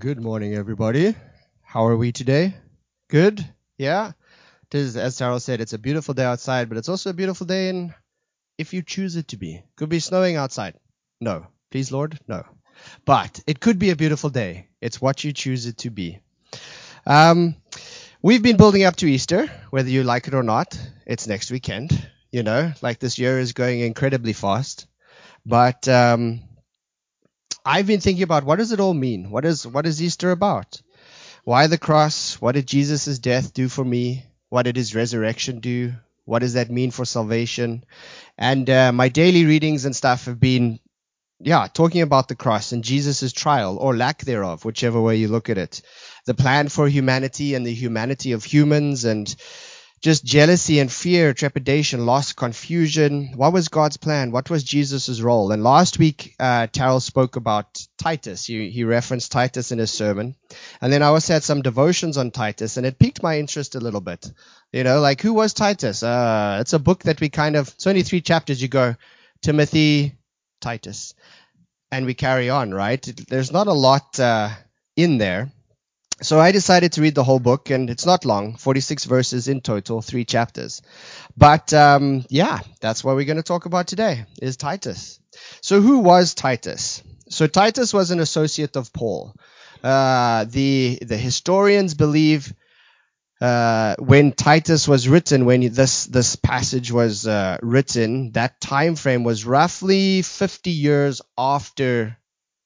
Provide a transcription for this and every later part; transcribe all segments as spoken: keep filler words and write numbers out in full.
Good morning, everybody. How are we today? Good? Yeah? It is, as Darrell said, it's a beautiful day outside, but it's also a beautiful day in if you choose it to be. Could be snowing outside. No. Please, Lord, no. But it could be a beautiful day. It's what you choose it to be. Um, we've been building up to Easter, whether you like it or not. It's next weekend. You know, like this year is going incredibly fast. But um, I've been thinking about what does it all mean? What is what is Easter about? Why the cross? What did Jesus' death do for me? What did his resurrection do? What does that mean for salvation? And uh, my daily readings and stuff have been, yeah, talking about the cross and Jesus' trial or lack thereof, whichever way you look at it. The plan for humanity and the humanity of humans and just jealousy and fear, trepidation, loss, confusion. What was God's plan? What was Jesus' role? And last week, uh, Terrell spoke about Titus. He, he referenced Titus in his sermon. And then I also had some devotions on Titus, and it piqued my interest a little bit. You know, like, who was Titus? Uh, it's a book that we kind of, it's only three chapters. You go, Timothy, Titus, and we carry on, right? There's not a lot uh, in there. So I decided to read the whole book, and it's not long, forty-six verses in total, three chapters. But um, yeah, that's what we're going to talk about today, is Titus. So who was Titus? So Titus was an associate of Paul. Uh, the the historians believe uh, when Titus was written, when this this passage was uh, written, that time frame was roughly fifty years after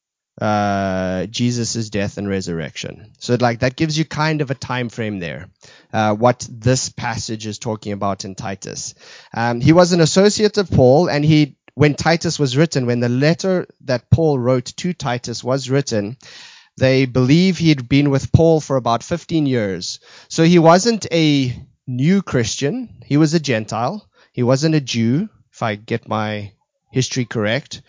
uh Jesus' death and resurrection. So like that gives you kind of a time frame there, uh, what this passage is talking about in Titus. Um, he was an associate of Paul, and he, when Titus was written, when the letter that Paul wrote to Titus was written, they believe he'd been with Paul for about fifteen years. So he wasn't a new Christian. He was a Gentile. He wasn't a Jew, if I get my history correct.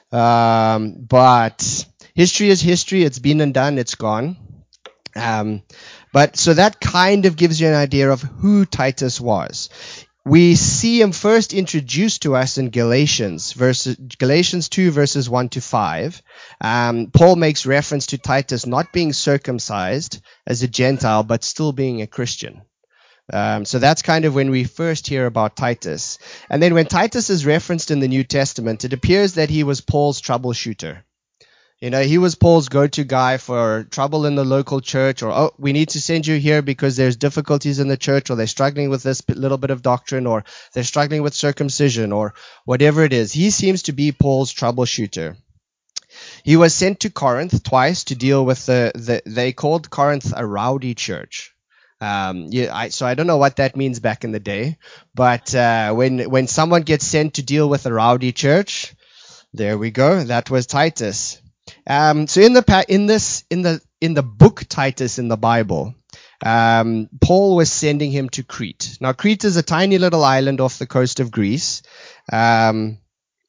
Um, but history is history. It's been and done. It's gone. Um, but so that kind of gives you an idea of who Titus was. We see him first introduced to us in Galatians, verses, Galatians two, verses one to five. Um, Paul makes reference to Titus not being circumcised as a Gentile, but still being a Christian. Um, so that's kind of when we first hear about Titus. And then when Titus is referenced in the New Testament, it appears that he was Paul's troubleshooter. You know, he was Paul's go-to guy for trouble in the local church, or, oh, we need to send you here because there's difficulties in the church, or they're struggling with this little bit of doctrine, or they're struggling with circumcision, or whatever it is. He seems to be Paul's troubleshooter. He was sent to Corinth twice to deal with the, the they called Corinth a rowdy church. Um, yeah, I, so I don't know what that means back in the day, but uh, when when someone gets sent to deal with a rowdy church, there we go. That was Titus. Um, so in the in this in the in the book Titus in the Bible, um, Paul was sending him to Crete. Now Crete is a tiny little island off the coast of Greece, um,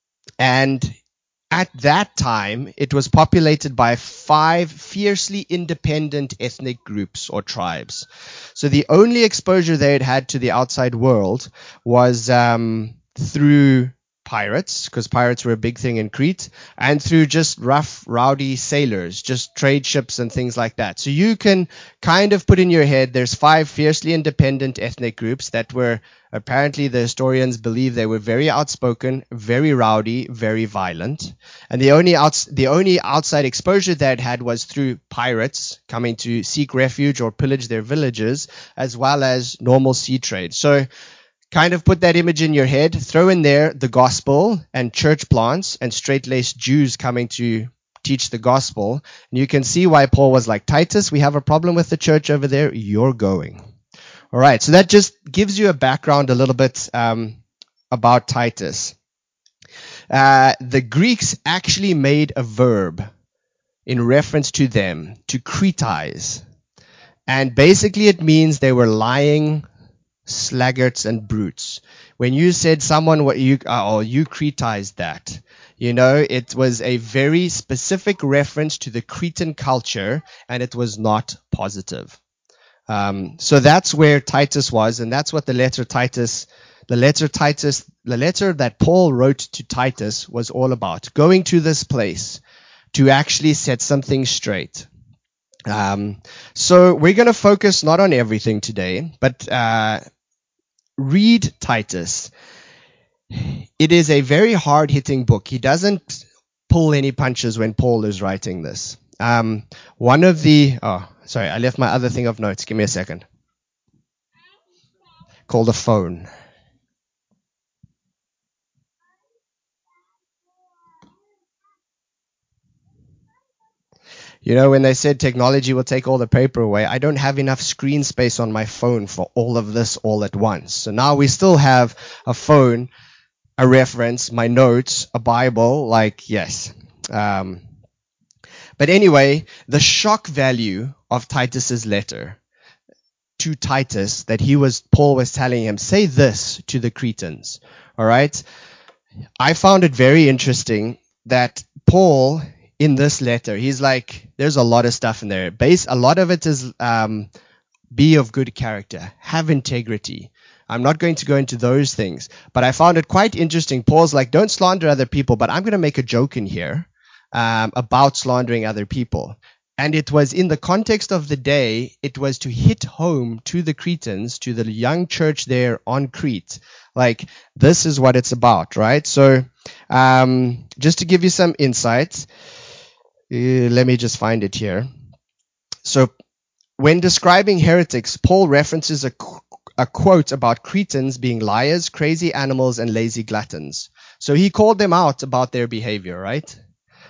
and at that time, it was populated by five fiercely independent ethnic groups or tribes. So the only exposure they had had to the outside world was um, through pirates, because pirates were a big thing in Crete, and through just rough, rowdy sailors, just trade ships and things like that. So you can kind of put in your head, there's five fiercely independent ethnic groups that were, apparently the historians believe they were very outspoken, very rowdy, very violent. And the only outs- the only outside exposure they'd had was through pirates coming to seek refuge or pillage their villages, as well as normal sea trade. So kind of put that image in your head, throw in there the gospel and church plants and straight-laced Jews coming to teach the gospel. And you can see why Paul was like, Titus, we have a problem with the church over there. You're going. All right. So that just gives you a background a little bit um, about Titus. Uh, the Greeks actually made a verb in reference to them, to cretize. And basically it means they were lying slaggards and brutes. When you said someone, what you, oh, you cretized that, you know, it was a very specific reference to the Cretan culture, and it was not positive. Um, so that's where Titus was, and that's what the letter Titus, the letter Titus, the letter that Paul wrote to Titus was all about. Going to this place to actually set something straight. Um, so we're going to focus not on everything today, but uh, read Titus. It is a very hard-hitting book. He doesn't pull any punches when Paul is writing this. Um, one of the... Oh, sorry, I left my other thing of notes. Give me a second. Called a phone. You know, when they said technology will take all the paper away, I don't have enough screen space on my phone for all of this all at once. So now we still have a phone, a reference, my notes, a Bible, like, yes. Um, but anyway, the shock value of Titus's letter to Titus that he was, Paul was telling him, say this to the Cretans. All right. I found it very interesting that Paul, in this letter, he's like, there's a lot of stuff in there. Base, a lot of it is, um, be of good character, have integrity. I'm not going to go into those things, but I found it quite interesting. Paul's like, don't slander other people, but I'm going to make a joke in here um, about slandering other people. And it was in the context of the day, it was to hit home to the Cretans, to the young church there on Crete. Like, this is what it's about, right? So, um, just to give you some insights, uh, let me just find it here. So, when describing heretics, Paul references a, a quote about Cretans being liars, crazy animals, and lazy gluttons. So he called them out about their behavior, right?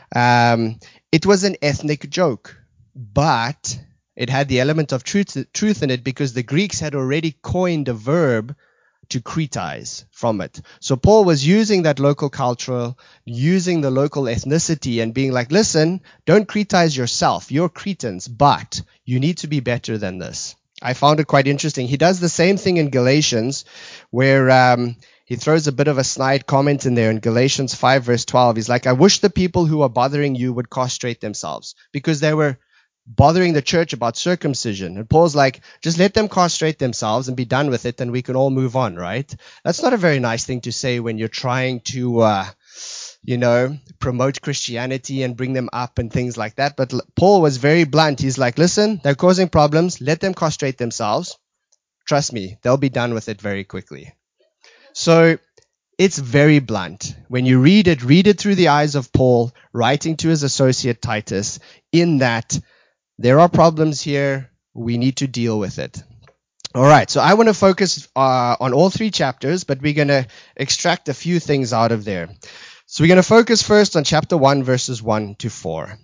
Um, it was an ethnic joke, but it had the element of truth, truth in it because the Greeks had already coined a verb to Cretize from it. So Paul was using that local cultural, using the local ethnicity and being like, listen, don't Cretize yourself. You're Cretans, but you need to be better than this. I found it quite interesting. He does the same thing in Galatians where um, he throws a bit of a snide comment in there in Galatians five verse twelve. He's like, I wish the people who are bothering you would castrate themselves because they were bothering the church about circumcision. And Paul's like, just let them castrate themselves and be done with it, and we can all move on, right? That's not a very nice thing to say when you're trying to, uh, you know, promote Christianity and bring them up and things like that. But Paul was very blunt. He's like, listen, they're causing problems. Let them castrate themselves. Trust me, they'll be done with it very quickly. So it's very blunt. When you read it, read it through the eyes of Paul writing to his associate Titus in that there are problems here. We need to deal with it. All right. So I want to focus uh, on all three chapters, but we're going to extract a few things out of there. So we're going to focus first on chapter one, verses one to four.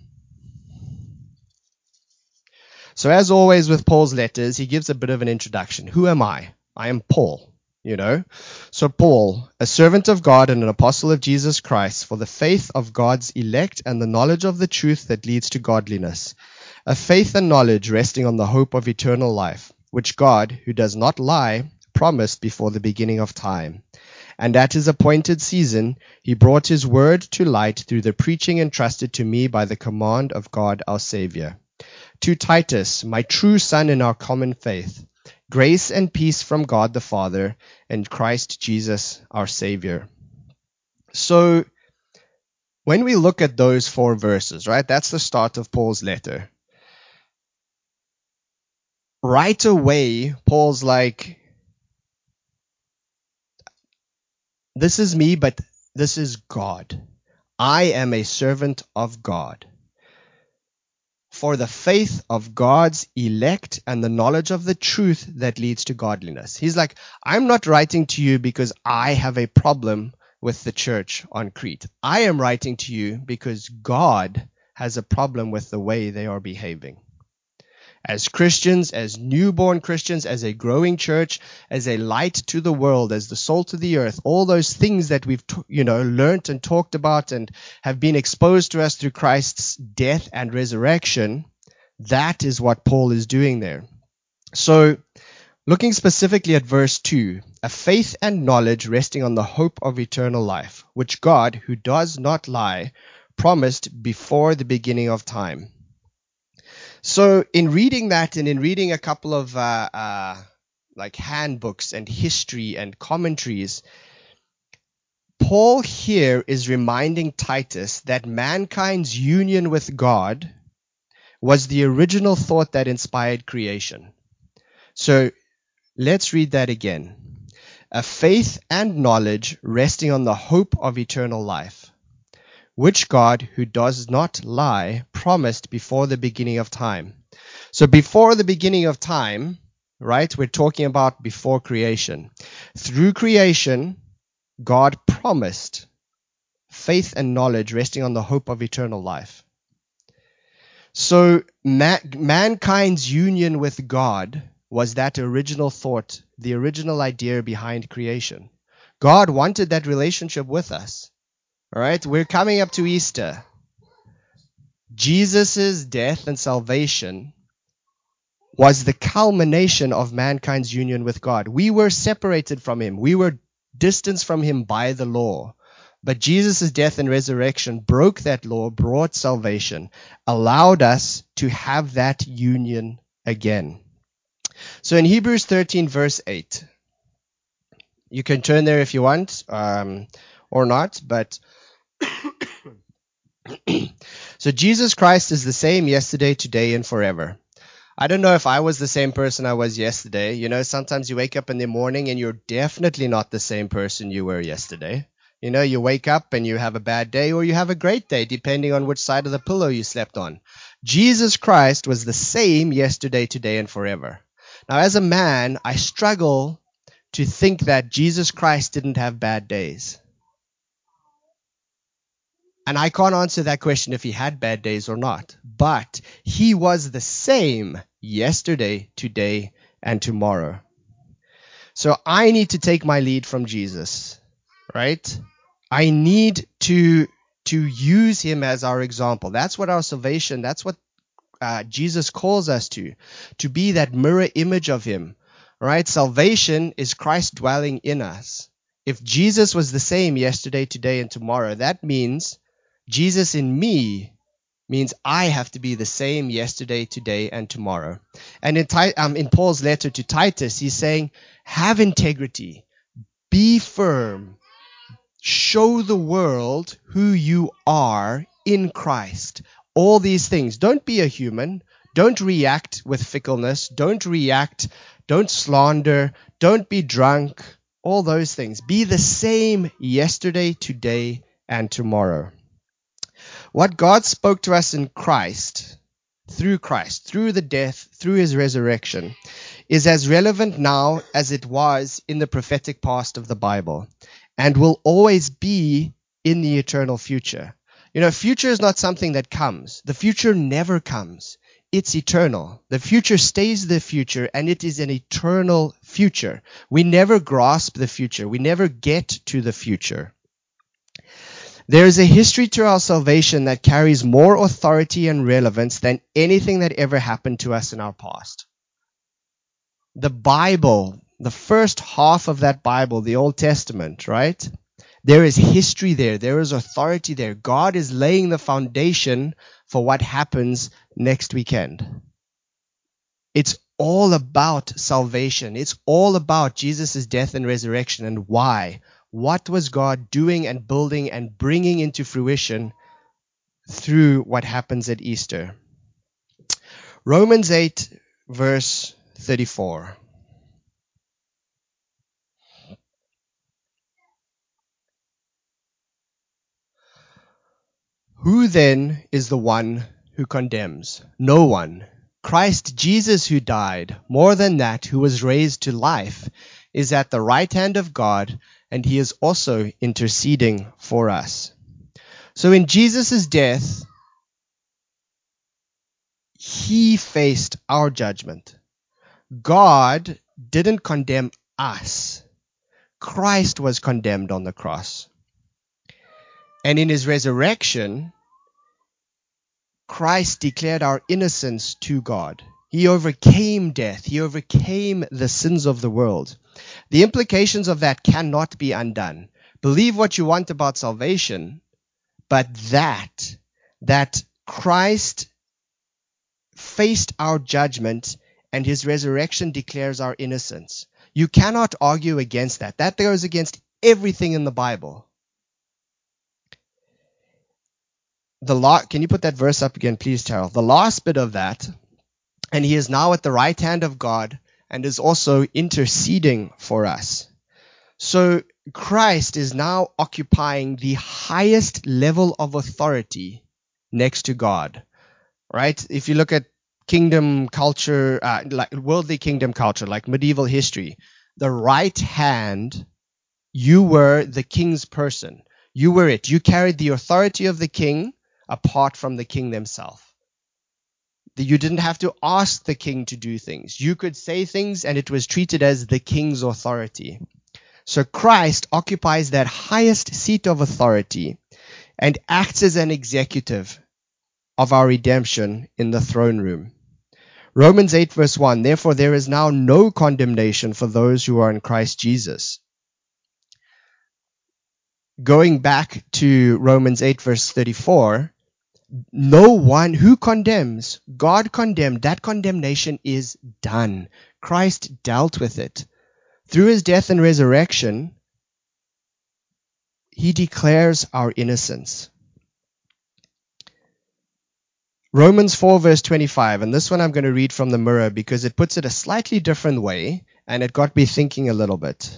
So as always with Paul's letters, he gives a bit of an introduction. Who am I? I am Paul, you know. So Paul, a servant of God and an apostle of Jesus Christ, for the faith of God's elect and the knowledge of the truth that leads to godliness. A faith and knowledge resting on the hope of eternal life, which God, who does not lie, promised before the beginning of time. And at his appointed season, he brought his word to light through the preaching entrusted to me by the command of God our Savior. To Titus, my true son in our common faith, grace and peace from God the Father and Christ Jesus our Savior. So, when we look at those four verses, right, that's the start of Paul's letter. Right away, Paul's like, this is me, but this is God. I am a servant of God. For the faith of God's elect and the knowledge of the truth that leads to godliness. He's like, I'm not writing to you because I have a problem with the church on Crete. I am writing to you because God has a problem with the way they are behaving. As Christians, as newborn Christians, as a growing church, as a light to the world, as the salt of the earth, all those things that we've, you know, learned and talked about and have been exposed to us through Christ's death and resurrection, that is what Paul is doing there. So, looking specifically at verse two, a faith and knowledge resting on the hope of eternal life, which God, who does not lie, promised before the beginning of time. So in reading that and in reading a couple of uh, uh, like handbooks and history and commentaries, Paul here is reminding Titus that mankind's union with God, was the original thought that inspired creation. So let's read that again. A faith and knowledge resting on the hope of eternal life, which God, who does not lie, promised before the beginning of time. So before the beginning of time, right, we're talking about before creation. Through creation, God promised faith and knowledge resting on the hope of eternal life. So ma- mankind's union with God was that original thought, the original idea behind creation. God wanted that relationship with us. All right, we're coming up to Easter. Jesus' death and salvation was the culmination of mankind's union with God. We were separated from him. We were distanced from him by the law. But Jesus' death and resurrection broke that law, brought salvation, allowed us to have that union again. So in Hebrews thirteen, verse eight, you can turn there if you want, um, or not, but so Jesus Christ is the same yesterday, today, and forever. I don't know if I was the same person I was yesterday. You know, sometimes you wake up in the morning and you're definitely not the same person you were yesterday. You know, you wake up and you have a bad day or you have a great day, depending on which side of the pillow you slept on. Jesus Christ was the same yesterday, today, and forever. Now, as a man, I struggle to think that Jesus Christ didn't have bad days. And I can't answer that question if he had bad days or not. But he was the same yesterday, today, and tomorrow. So I need to take my lead from Jesus, right? I need to, to use him as our example. That's what our salvation, that's what uh, Jesus calls us to, to be that mirror image of him, right? Salvation is Christ dwelling in us. If Jesus was the same yesterday, today, and tomorrow, that means Jesus in me means I have to be the same yesterday, today, and tomorrow. And in, um, in Paul's letter to Titus, he's saying, have integrity, be firm, show the world who you are in Christ. All these things. Don't be a human. Don't react with fickleness. Don't react. Don't slander. Don't be drunk. All those things. Be the same yesterday, today, and tomorrow. What God spoke to us in Christ, through Christ, through the death, through his resurrection, is as relevant now as it was in the prophetic past of the Bible, and will always be in the eternal future. You know, future is not something that comes. The future never comes. It's eternal. The future stays the future, and it is an eternal future. We never grasp the future. We never get to the future. There is a history to our salvation that carries more authority and relevance than anything that ever happened to us in our past. The Bible, the first half of that Bible, the Old Testament, right? There is history there. There is authority there. God is laying the foundation for what happens next weekend. It's all about salvation. It's all about Jesus' death and resurrection and why. What was God doing and building and bringing into fruition through what happens at Easter? Romans eight, verse thirty-four. Who then is the one who condemns? No one. Christ Jesus, who died, more than that, who was raised to life, is at the right hand of God, and he is also interceding for us. So in Jesus' death, he faced our judgment. God didn't condemn us. Christ was condemned on the cross. And in his resurrection, Christ declared our innocence to God. He overcame death. He overcame the sins of the world. The implications of that cannot be undone. Believe what you want about salvation, but that, that Christ faced our judgment and his resurrection declares our innocence. You cannot argue against that. That goes against everything in the Bible. the law, can you put that verse up again, please, Terrell? The last bit of that, and he is now at the right hand of God and is also interceding for us. So Christ is now occupying the highest level of authority next to God, right? If you look at kingdom culture, uh, like worldly kingdom culture, like medieval history, the right hand, you were the king's person. You were it. You carried the authority of the king apart from the king themselves. You didn't have to ask the king to do things. You could say things and it was treated as the king's authority. So Christ occupies that highest seat of authority and acts as an executive of our redemption in the throne room. Romans eight verse one, therefore there is now no condemnation for those who are in Christ Jesus. Going back to Romans eight verse thirty-four, no one who condemns, God condemned, that condemnation is done. Christ dealt with it. Through his death and resurrection, he declares our innocence. Romans four verse twenty-five, and this one I'm going to read from the Mirror because it puts it a slightly different way, and it got me thinking a little bit.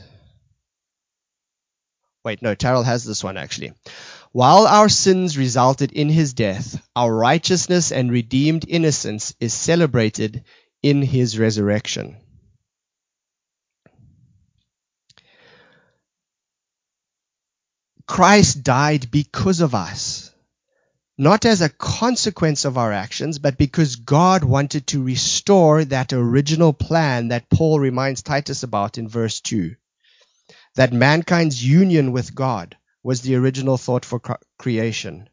Wait, no, Terrell has this one actually. While our sins resulted in his death, our righteousness and redeemed innocence is celebrated in his resurrection. Christ died because of us, not as a consequence of our actions, but because God wanted to restore that original plan that Paul reminds Titus about in verse two. That mankind's union with God was the original thought for creation.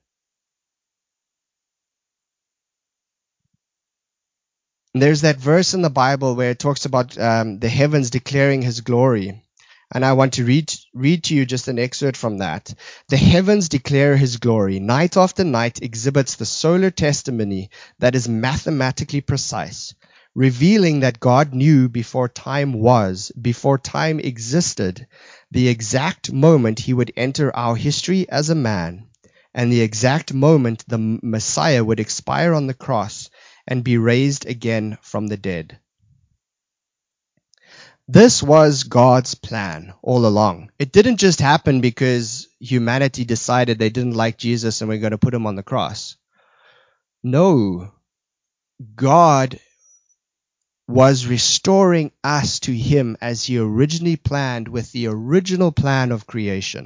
There's that verse in the Bible where it talks about um, the heavens declaring his glory. And I want to read, read to you just an excerpt from that. The heavens declare his glory. Night after night exhibits the solar testimony that is mathematically precise, revealing that God knew before time was, before time existed, the exact moment he would enter our history as a man, and the exact moment the Messiah would expire on the cross and be raised again from the dead. This was God's plan all along. It didn't just happen because humanity decided they didn't like Jesus and we're going to put him on the cross. No, God was restoring us to him as he originally planned with the original plan of creation.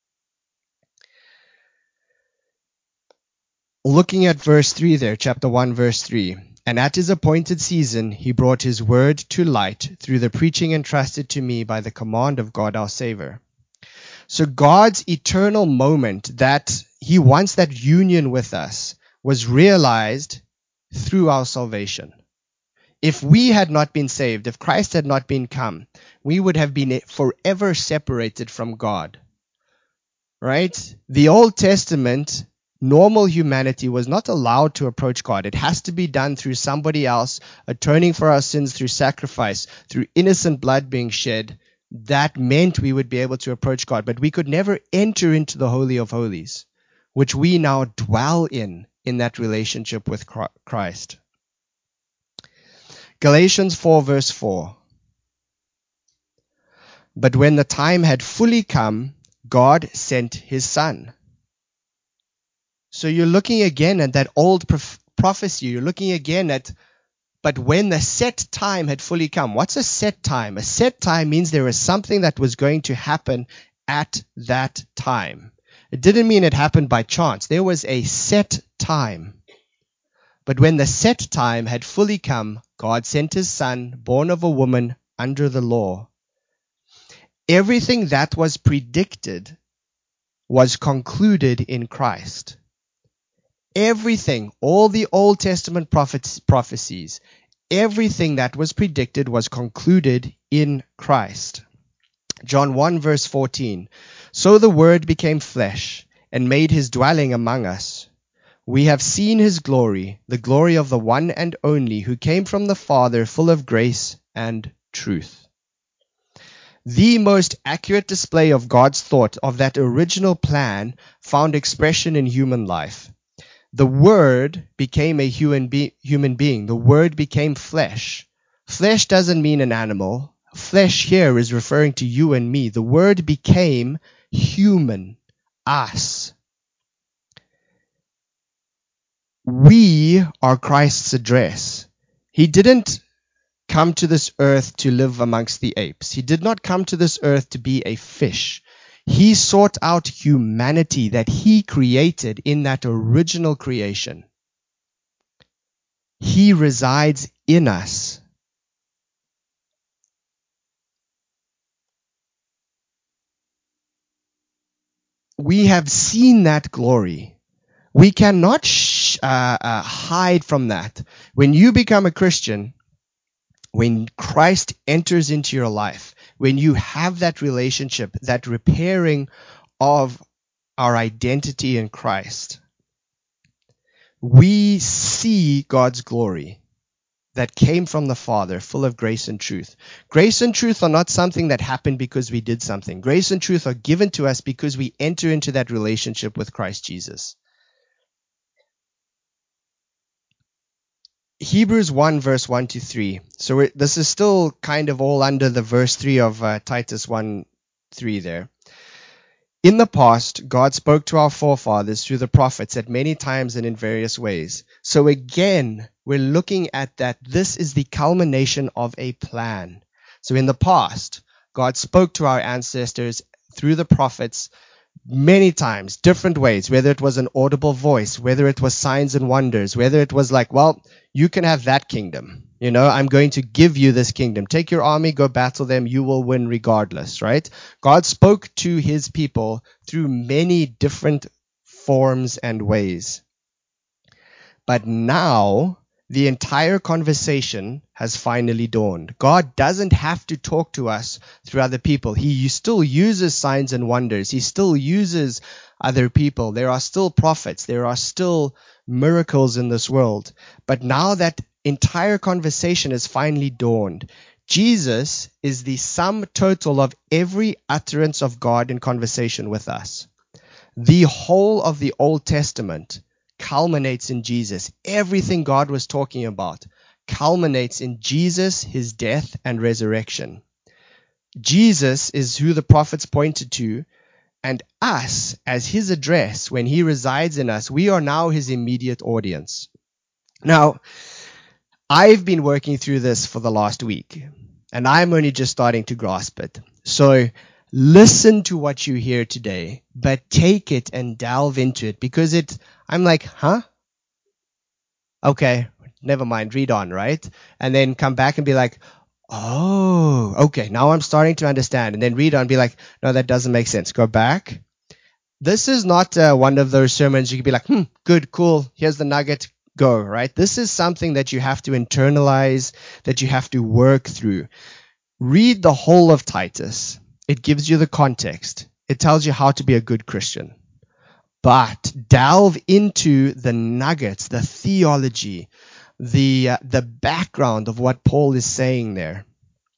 Looking at verse three there, chapter one, verse three. And at his appointed season, he brought his word to light through the preaching entrusted to me by the command of God our Savior. So God's eternal moment that he wants that union with us was realized through our salvation. If we had not been saved, if Christ had not been come, we would have been forever separated from God. Right? The Old Testament, normal humanity was not allowed to approach God. It has to be done through somebody else, atoning for our sins through sacrifice, through innocent blood being shed. That meant we would be able to approach God. But we could never enter into the Holy of Holies, which we now dwell in, in that relationship with Christ. Galatians four verse four. But when the time had fully come, God sent his Son. So you're looking again at that old prof- prophecy. You're looking again at, but when the set time had fully come. What's a set time? A set time means there was something that was going to happen at that time. It didn't mean it happened by chance. There was a set time. But when the set time had fully come, God sent his Son, born of a woman under the law. Everything that was predicted was concluded in Christ. Everything, all the Old Testament prophets, prophecies, everything that was predicted was concluded in Christ. John one verse fourteen. So the Word became flesh and made his dwelling among us. We have seen his glory, the glory of the one and only who came from the Father, full of grace and truth. The most accurate display of God's thought of that original plan found expression in human life. The Word became a human, be- human being. The Word became flesh. Flesh doesn't mean an animal. Flesh here is referring to you and me. The Word became human, us. We are Christ's address. He didn't come to this earth to live amongst the apes. He did not come to this earth to be a fish. He sought out humanity that he created in that original creation. He resides in us. We have seen that glory. We cannot sh- uh, uh, hide from that. When you become a Christian, when Christ enters into your life, when you have that relationship, that repairing of our identity in Christ, we see God's glory that came from the Father, full of grace and truth. Grace and truth are not something that happened because we did something. Grace and truth are given to us because we enter into that relationship with Christ Jesus. Hebrews one, verse one to three. So we're, this is still kind of all under the verse three of uh, Titus one, three there. In the past, God spoke to our forefathers through the prophets at many times and in various ways. So again, we're looking at that this is the culmination of a plan. So in the past, God spoke to our ancestors through the prophets many times, different ways, whether it was an audible voice, whether it was signs and wonders, whether it was like, well, you can have that kingdom. You know, I'm going to give you this kingdom. Take your army, go battle them, you will win regardless, right? God spoke to his people through many different forms and ways. But now, the entire conversation has finally dawned. God doesn't have to talk to us through other people. He still uses signs and wonders. He still uses other people. There are still prophets. There are still miracles in this world. But now that entire conversation has finally dawned. Jesus is the sum total of every utterance of God in conversation with us. The whole of the Old Testament culminates in Jesus. Everything God was talking about culminates in Jesus, his death and resurrection. Jesus is who the prophets pointed to, and us, as his address, when he resides in us, we are now his immediate audience. Now, I've been working through this for the last week, and I'm only just starting to grasp it. So listen to what you hear today, but take it and delve into it, because it, I'm like, huh? Okay, never mind, read on, right? And then come back and be like, oh, okay, now I'm starting to understand. And then read on and be like, no, that doesn't make sense. Go back. This is not uh, one of those sermons you can be like, hmm, good, cool, here's the nugget, go, right? This is something that you have to internalize, that you have to work through. Read the whole of Titus. It gives you the context. It tells you how to be a good Christian. But delve into the nuggets, the theology, the uh, the background of what Paul is saying there.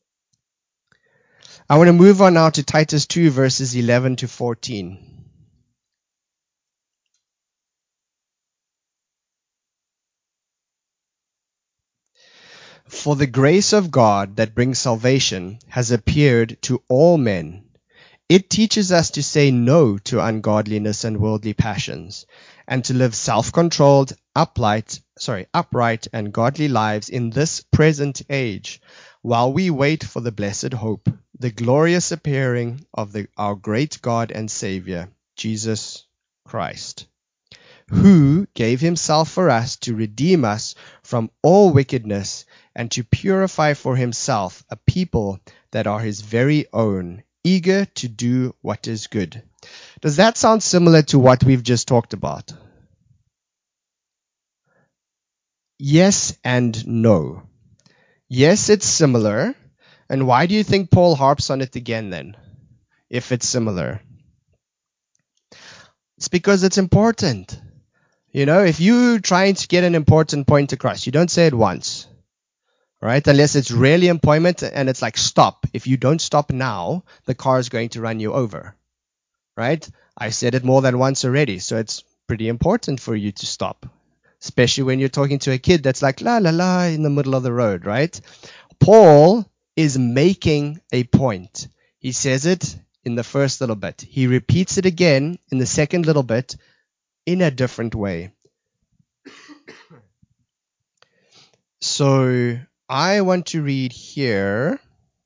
I want to move on now to Titus two, verses eleven to fourteen. For the grace of God that brings salvation has appeared to all men. It teaches us to say no to ungodliness and worldly passions, and to live self-controlled, upright, sorry, upright and godly lives in this present age, while we wait for the blessed hope, the glorious appearing of the, our great God and Savior, Jesus Christ, who gave himself for us to redeem us from all wickedness and to purify for himself a people that are his very own, eager to do what is good. Does that sound similar to what we've just talked about? Yes and no. Yes, it's similar. And why do you think Paul harps on it again then, if it's similar? It's because it's important. You know, if you're trying to get an important point across, you don't say it once, right? Unless it's really important and it's like, stop. If you don't stop now, the car is going to run you over, right? I said it more than once already, so it's pretty important for you to stop, especially when you're talking to a kid that's like la la la in the middle of the road, right? Paul is making a point. He says it in the first little bit. He repeats it again in the second little bit in a different way. So I want to read here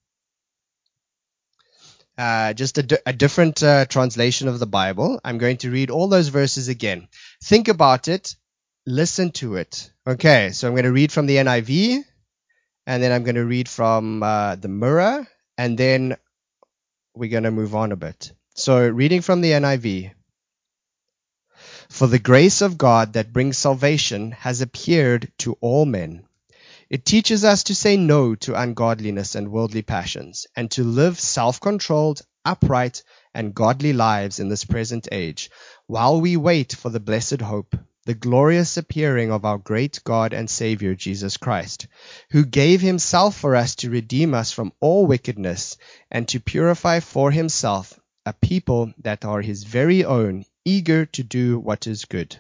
uh, just a, di- a different uh, translation of the Bible. I'm going to read all those verses again. Think about it. Listen to it. Okay, so I'm going to read from the N I V, and then I'm going to read from uh, the Mirror, and then we're going to move on a bit. So reading from the N I V. For the grace of God that brings salvation has appeared to all men. It teaches us to say no to ungodliness and worldly passions, and to live self-controlled, upright, and godly lives in this present age, while we wait for the blessed hope, the glorious appearing of our great God and Savior Jesus Christ, who gave himself for us to redeem us from all wickedness, and to purify for himself a people that are his very own, eager to do what is good.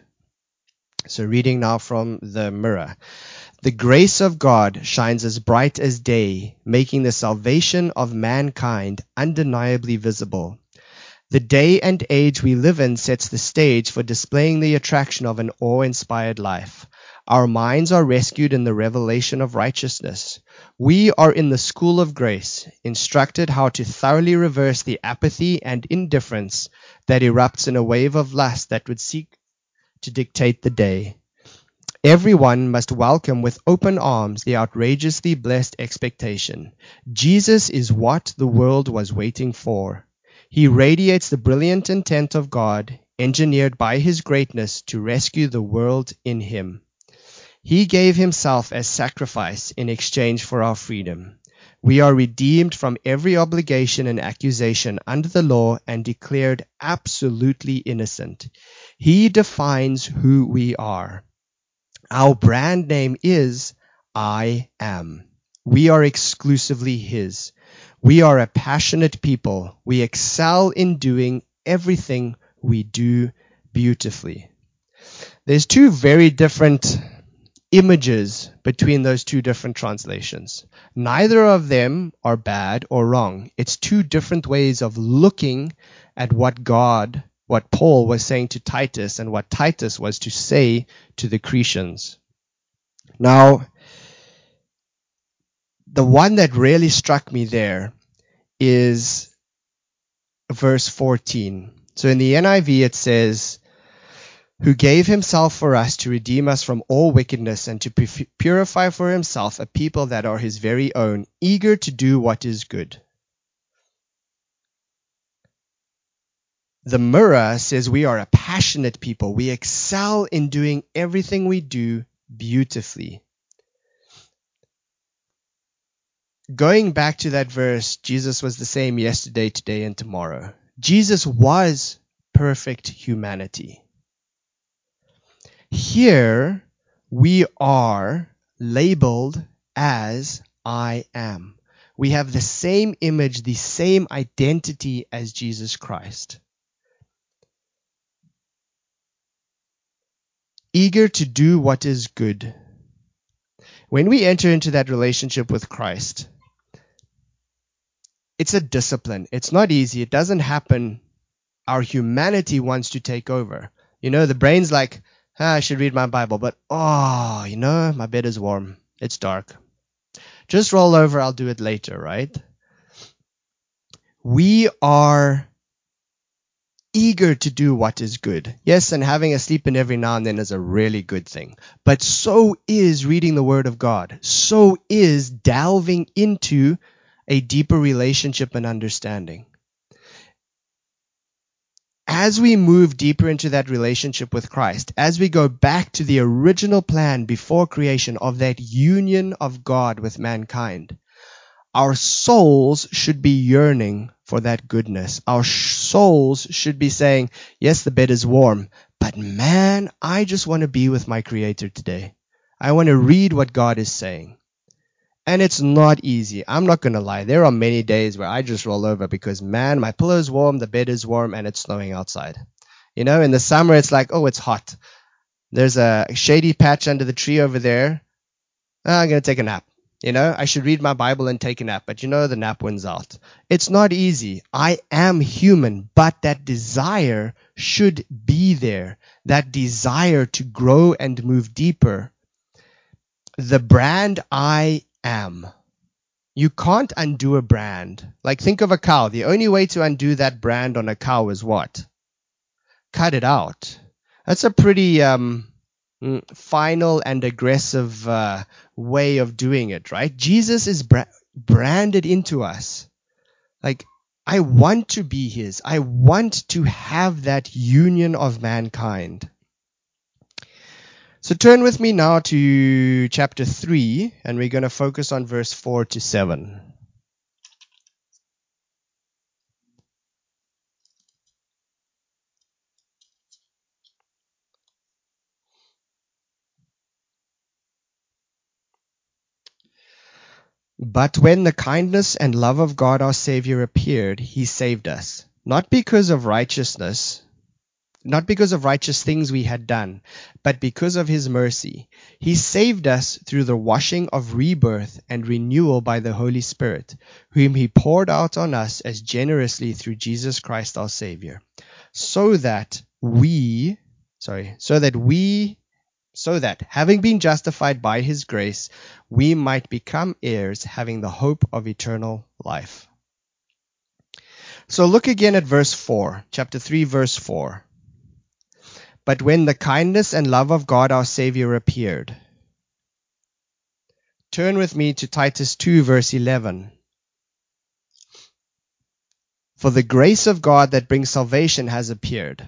So reading now from the Mirror. The grace of God shines as bright as day, making the salvation of mankind undeniably visible. The day and age we live in sets the stage for displaying the attraction of an awe-inspired life. Our minds are rescued in the revelation of righteousness. We are in the school of grace, instructed how to thoroughly reverse the apathy and indifference that erupts in a wave of lust that would seek to dictate the day. Everyone must welcome with open arms the outrageously blessed expectation. Jesus is what the world was waiting for. He radiates the brilliant intent of God, engineered by his greatness to rescue the world in him. He gave himself as sacrifice in exchange for our freedom. We are redeemed from every obligation and accusation under the law and declared absolutely innocent. He defines who we are. Our brand name is I Am. We are exclusively his. We are a passionate people. We excel in doing everything we do beautifully. There's two very different images between those two different translations. Neither of them are bad or wrong. It's two different ways of looking at what God, what Paul was saying to Titus, and what Titus was to say to the Cretans. Now, the one that really struck me there is verse fourteen. So in the N I V it says, who gave himself for us to redeem us from all wickedness and to purify for himself a people that are his very own, eager to do what is good. The Mirror says we are a passionate people. We excel in doing everything we do beautifully. Going back to that verse, Jesus was the same yesterday, today, and tomorrow. Jesus was perfect humanity. Here, we are labeled as I am. We have the same image, the same identity as Jesus Christ. Eager to do what is good. When we enter into that relationship with Christ, it's a discipline. It's not easy. It doesn't happen. Our humanity wants to take over. You know, the brain's like, ah, I should read my Bible, but oh, you know, my bed is warm. It's dark. Just roll over. I'll do it later, right? We are eager to do what is good. Yes, and having a sleep in every now and then is a really good thing. But so is reading the Word of God. So is delving into a deeper relationship and understanding. As we move deeper into that relationship with Christ, as we go back to the original plan before creation of that union of God with mankind, our souls should be yearning for that goodness. Our souls should be saying, yes, the bed is warm, but man, I just want to be with my Creator today. I want to read what God is saying. And it's not easy. I'm not going to lie. There are many days where I just roll over because, man, my pillow is warm, the bed is warm, and it's snowing outside. You know, in the summer, it's like, oh, it's hot. There's a shady patch under the tree over there. Oh, I'm going to take a nap. You know, I should read my Bible and take a nap, but you know, the nap wins out. It's not easy. I am human, but that desire should be there. That desire to grow and move deeper. The brand I am. You can't undo a brand. Like, think of a cow. The only way to undo that brand on a cow is what? Cut it out. That's a pretty um, final and aggressive uh, way of doing it, right? Jesus is bra- branded into us. Like, I want to be his. I want to have that union of mankind. So turn with me now to chapter three, and we're going to focus on verse four to seven. But when the kindness and love of God our Savior appeared, he saved us, not because of righteousness, not because of righteous things we had done, but because of his mercy. He saved us through the washing of rebirth and renewal by the Holy Spirit, whom he poured out on us as generously through Jesus Christ our Savior, so that we, sorry, so that we So that, having been justified by his grace, we might become heirs, having the hope of eternal life. So look again at verse four, chapter three, verse four. But when the kindness and love of God our Savior appeared. Turn with me to Titus two, verse eleven. For the grace of God that brings salvation has appeared.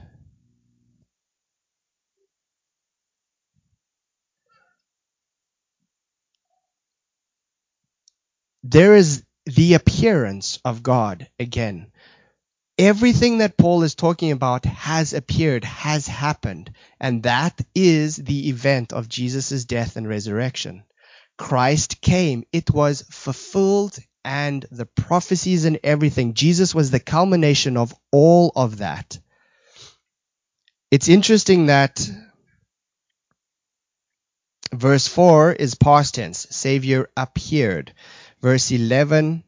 There is the appearance of God again. Everything that Paul is talking about has appeared, has happened, and that is the event of Jesus' death and resurrection. Christ came. It was fulfilled, and the prophecies and everything. Jesus was the culmination of all of that. It's interesting that verse four is past tense. Savior appeared. Verse eleven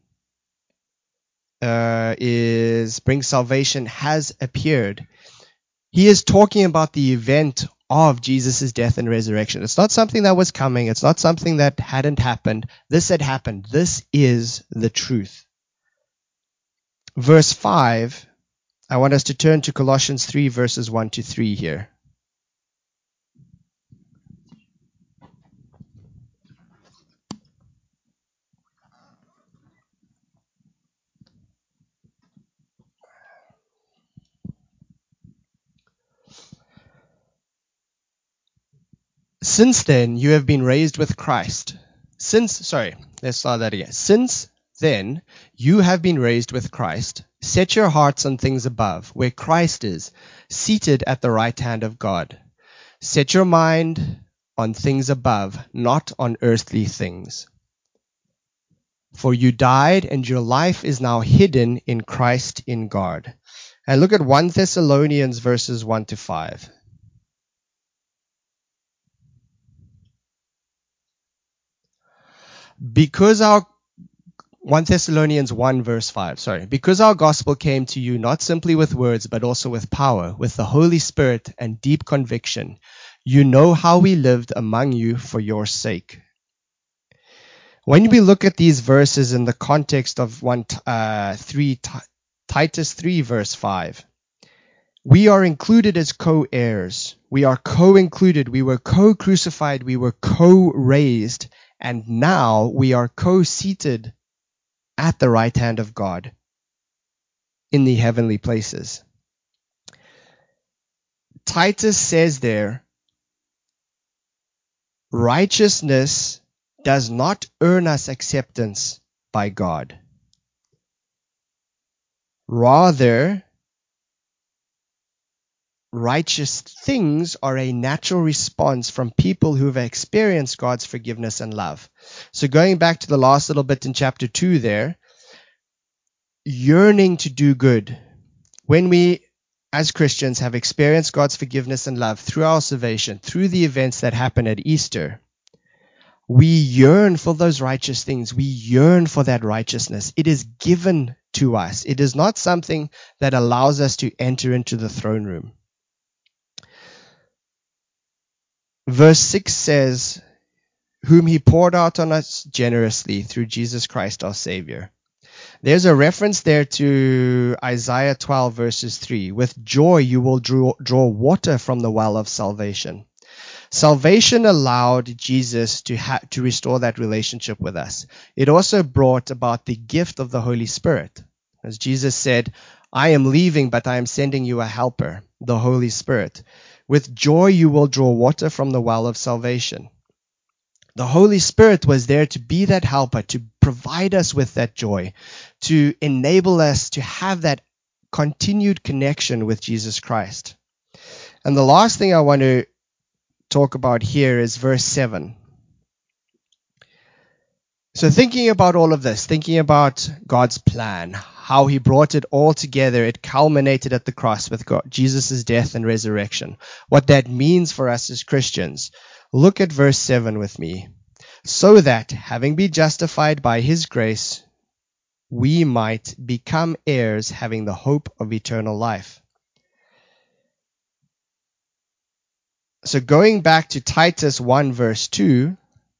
uh, is bring salvation has appeared. He is talking about the event of Jesus' death and resurrection. It's not something that was coming. It's not something that hadn't happened. This had happened. This is the truth. Verse five, I want us to turn to Colossians three, verses one to three here. Since then, you have been raised with Christ. Since, sorry, let's start that again. Since then, you have been raised with Christ. Set your hearts on things above, where Christ is, seated at the right hand of God. Set your mind on things above, not on earthly things. For you died, and your life is now hidden in Christ in God. And look at First Thessalonians verses one to five. Because our First Thessalonians one verse five, sorry. Because our gospel came to you not simply with words, but also with power, with the Holy Spirit and deep conviction. You know how we lived among you for your sake. When we look at these verses in the context of one, uh, three, Titus three verse five, we are included as co-heirs. We are co-included. We were co-crucified. We were co-raised. And now we are co-seated at the right hand of God in the heavenly places. Titus says there, righteousness does not earn us acceptance by God. Rather, righteous things are a natural response from people who have experienced God's forgiveness and love. So going back to the last little bit in chapter two there, yearning to do good. When we as Christians, have experienced God's forgiveness and love through our salvation, through the events that happen at Easter, we yearn for those righteous things. We yearn for that righteousness. It is given to us. It is not something that allows us to enter into the throne room. Verse six says, whom he poured out on us generously through Jesus Christ our Savior. There's a reference there to Isaiah twelve verses three. With joy you will draw, draw water from the well of salvation. Salvation allowed Jesus to ha- to restore that relationship with us. It also brought about the gift of the Holy Spirit. As Jesus said, I am leaving, but I am sending you a helper, the Holy Spirit. With joy you will draw water from the well of salvation. The Holy Spirit was there to be that helper, to provide us with that joy, to enable us to have that continued connection with Jesus Christ. And the last thing I want to talk about here is verse seven. So thinking about all of this, thinking about God's plan, how he brought it all together, it culminated at the cross with God, Jesus' death and resurrection. What that means for us as Christians. Look at verse seven with me. So that, having been justified by his grace, we might become heirs, having the hope of eternal life. So going back to Titus one verse two,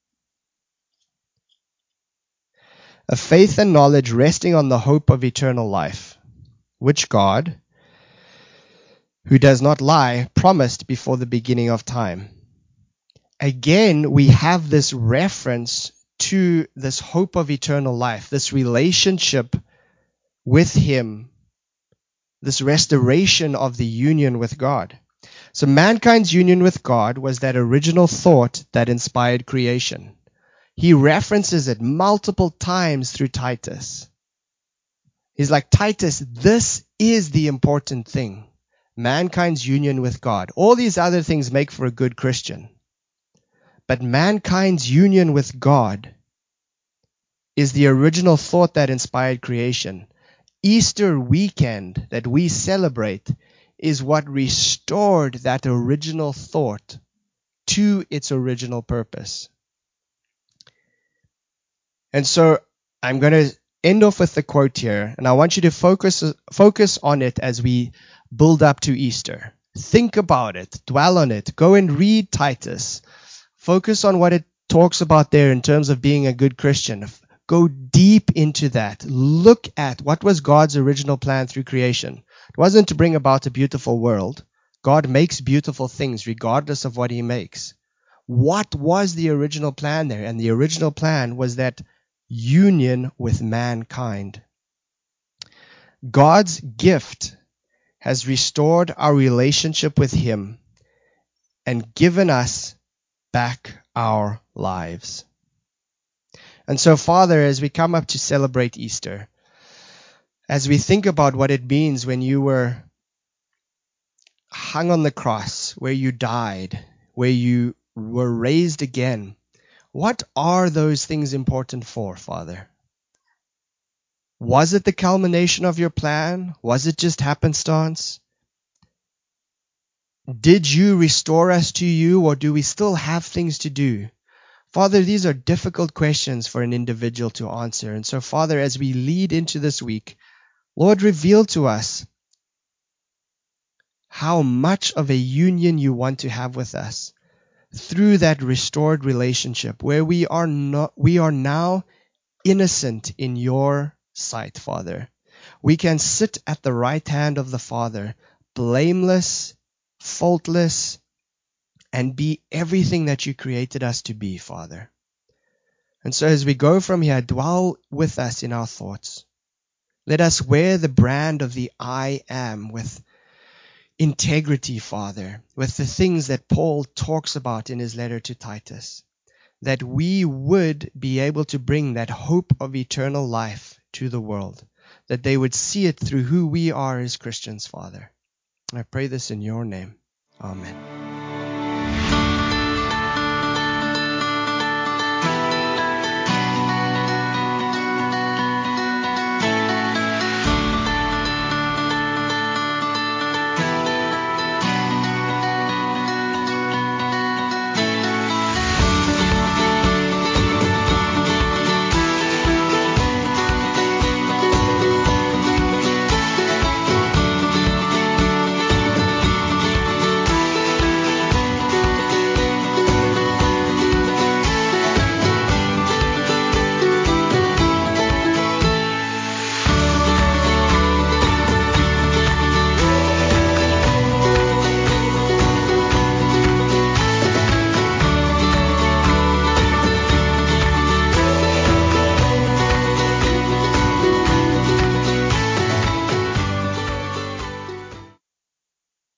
a faith and knowledge resting on the hope of eternal life, which God, who does not lie, promised before the beginning of time. Again, we have this reference to this hope of eternal life, this relationship with him, this restoration of the union with God. So mankind's union with God was that original thought that inspired creation. He references it multiple times through Titus. He's like, Titus, this is the important thing. Mankind's union with God. All these other things make for a good Christian. But mankind's union with God is the original thought that inspired creation. Easter weekend that we celebrate is what restored that original thought to its original purpose. And so I'm going to end off with the quote here, and I want you to focus focus on it as we build up to Easter. Think about it, dwell on it, go and read Titus. Focus on what it talks about there in terms of being a good Christian. Go deep into that. Look at what was God's original plan through creation. It wasn't to bring about a beautiful world. God makes beautiful things regardless of what he makes. What was the original plan there? And the original plan was that union with mankind. God's gift has restored our relationship with him and given us back our lives. And so, Father, as we come up to celebrate Easter, as we think about what it means when you were hung on the cross, where you died, where you were raised again, what are those things important for, Father? Was it the culmination of your plan? Was it just happenstance? Did you restore us to you, or do we still have things to do? Father, these are difficult questions for an individual to answer. And so, Father, as we lead into this week, Lord, reveal to us how much of a union you want to have with us through that restored relationship where we are not, we are now innocent in your sight, Father. We can sit at the right hand of the Father, blameless, faultless, and be everything that you created us to be, Father. And so as we go from here, dwell with us in our thoughts. Let us wear the brand of the I am with integrity, Father, with the things that Paul talks about in his letter to Titus, that we would be able to bring that hope of eternal life to the world, that they would see it through who we are as Christians, Father. I pray this in your name. Amen.